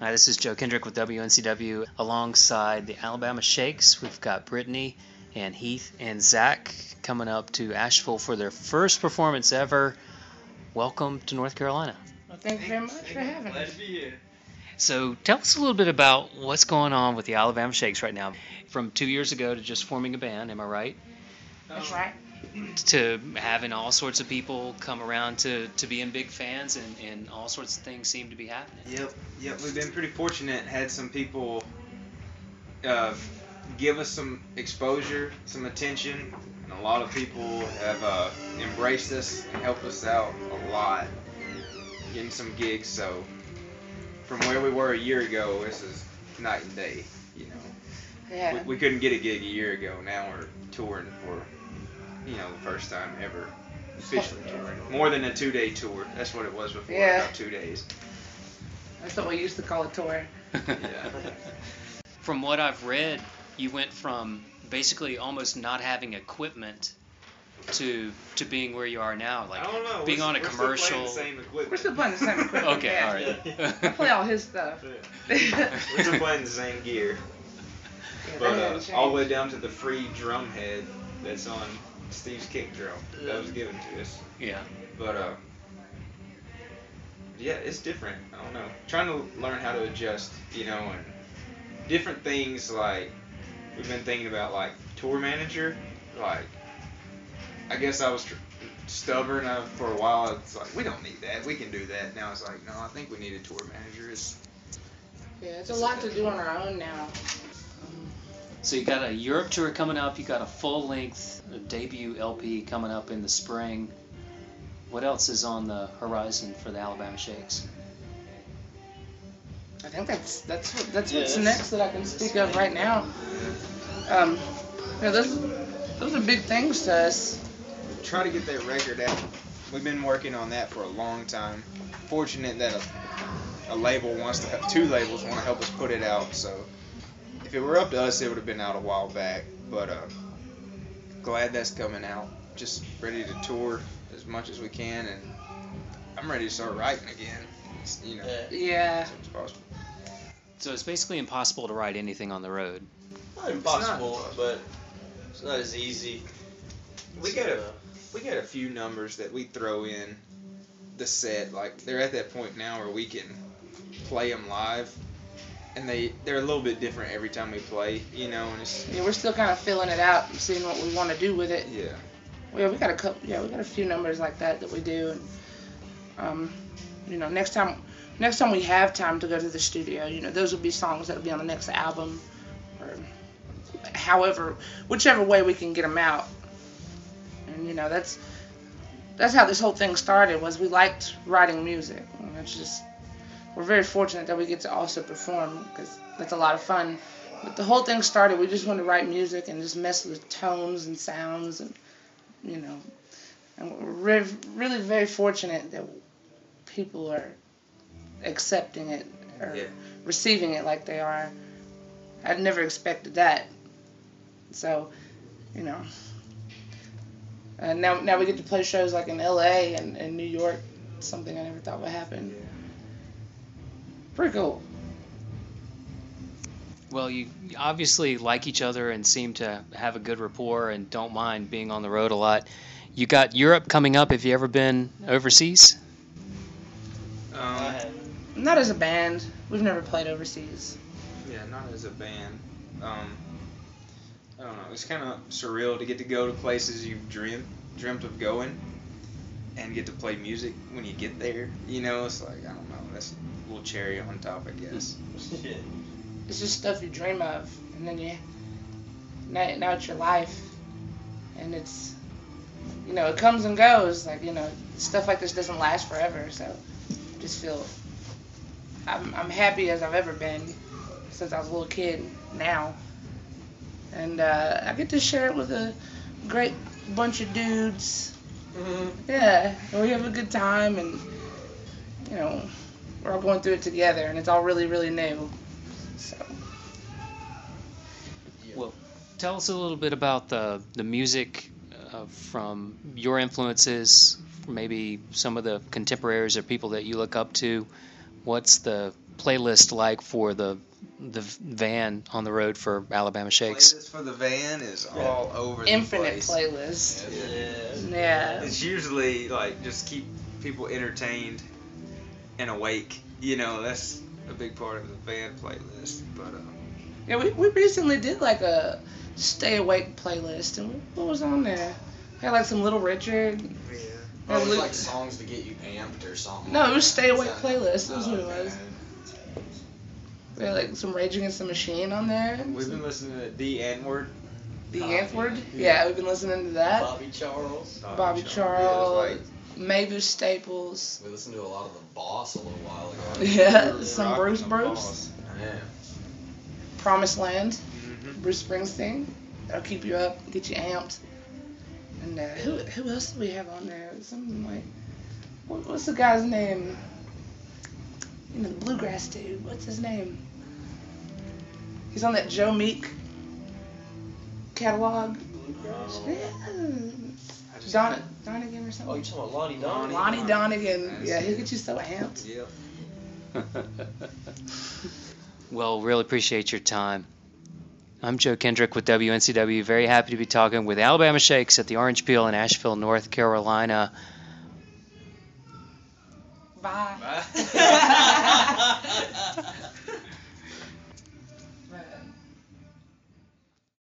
Hi, this is Joe Kendrick with WNCW alongside the Alabama Shakes. We've got Brittany and Heath and Zach coming up to Asheville for their first performance ever. Welcome to North Carolina. Well, thank you very much for having us. Glad to be here. So tell us a little bit about what's going on with the Alabama Shakes right now. From 2 years ago to just forming a band, am I right? That's right. To having all sorts of people come around to being big fans and all sorts of things seem to be happening. Yep. We've been pretty fortunate. Had some people give us some exposure, some attention, and a lot of people have embraced us and helped us out a lot, getting some gigs. So from where we were a year ago, this is night and day. You know, Yeah. we couldn't get a gig a year ago. Now we're touring for, the first time ever. Officially touring. More than a 2-day tour. That's what it was before. Yeah. About 2 days. That's what we used to call a tour. Yeah. From what I've read, you went from basically almost not having equipment to being where you are now, like I don't know. being on a we're commercial. Still playing the same equipment. We're still playing the same equipment. Okay, yeah. all right. I play all his stuff. We're still playing the same gear, Yeah, but that hasn't all the way changed. down to the free drum head that's on Steve's kick drum that was given to us. Yeah. But yeah, it's different. I don't know. Trying to learn how to adjust, and different things like we've been thinking about, like tour manager. Like, I guess I was stubborn for a while. It's like, we don't need that. We can do that. Now it's like, no, I think we need a tour manager. Yeah, it's a lot to do on our own now. So you got a Europe tour coming up. You got a full-length debut LP coming up in the spring. What else is on the horizon for the Alabama Shakes? I think that's what's next that I can speak of right now. Those are big things to us. Try to get that record out. We've been working on that for a long time. Fortunate that a label two labels want to help us put it out. So if it were up to us, it would have been out a while back. But glad that's coming out. Just ready to tour as much as we can, and I'm ready to start writing again. Yeah. As soon as possible. So it's basically impossible to write anything on the road. Not impossible, but it's not as easy. We got a few numbers that we throw in the set. Like, they're at that point now where we can play them live, and they're a little bit different every time we play, and it's Yeah, we're still kind of filling it out and seeing what we want to do with it. yeah. Yeah, we got a couple. Yeah, we got a few numbers like that we do. And, next time we have time to go to the studio, those will be songs that'll be on the next album, or whichever way we can get them out. And that's how this whole thing started. Was we liked writing music. And it's just, we're very fortunate that we get to also perform, because that's a lot of fun. But the whole thing started, we just wanted to write music and just mess with tones and sounds, and and we're really very fortunate that people are accepting it or receiving it like they are. I'd never expected that. So, now we get to play shows like in LA and New York, something I never thought would happen. Pretty cool. Well, you obviously like each other and seem to have a good rapport and don't mind being on the road a lot. You got Europe coming up. Have you ever been overseas? Not as a band. We've never played overseas. Yeah, not as a band. I don't know. It's kind of surreal to get to go to places you've dreamt of going, and get to play music when you get there. It's like, I don't know. That's a little cherry on top, I guess. It's just stuff you dream of, and then now it's your life, and it's, it comes and goes. Like, stuff like this doesn't last forever. So, I just feel I'm happy as I've ever been since I was a little kid now. And I get to share it with a great bunch of dudes. Mm-hmm. Yeah, and we have a good time, and we're all going through it together, and it's all really, really new. So. Well, tell us a little bit about the music from your influences, maybe some of the contemporaries or people that you look up to. What's the playlist like for the van on the road for Alabama Shakes? Playlist for the van is all over the Infinite place. playlist. Yeah. Yeah. It's usually like just keep people entertained and awake. You know, that's a big part of the van playlist. But Yeah, we recently did like a stay awake playlist, and what was on there? We had like some Little Richard. yeah. Oh, it was like songs to get you amped or something. No, like it was that. stay awake Is that- playlist. That was what it okay. was. We had like some Rage Against the Machine on there. We've been listening to the N-word. The Oh, Nth Word. yeah. Yeah, we've been listening to that. Bobby Charles. Bobby Yeah, Charles, it was Mavis Staples. We listened to a lot of the Boss a little while ago. Yeah, like, some rocking Bruce the Bruce. balls. Yeah. Promised Land. Mhm. Bruce Springsteen. That'll keep you up, get you amped. And who else do we have on there? Something like, what's the guy's name? You know, the bluegrass dude. What's his name? He's on that Joe Meek catalog. Yeah. I just- Donegan or something. Oh, you talking about Lonnie Don? Lonnie Donegan. That's Yeah, he'll it. get you so amped. Yep. Well, really appreciate your time. I'm Joe Kendrick with WNCW. Very happy to be talking with Alabama Shakes at the Orange Peel in Asheville, North Carolina. Bye. Bye.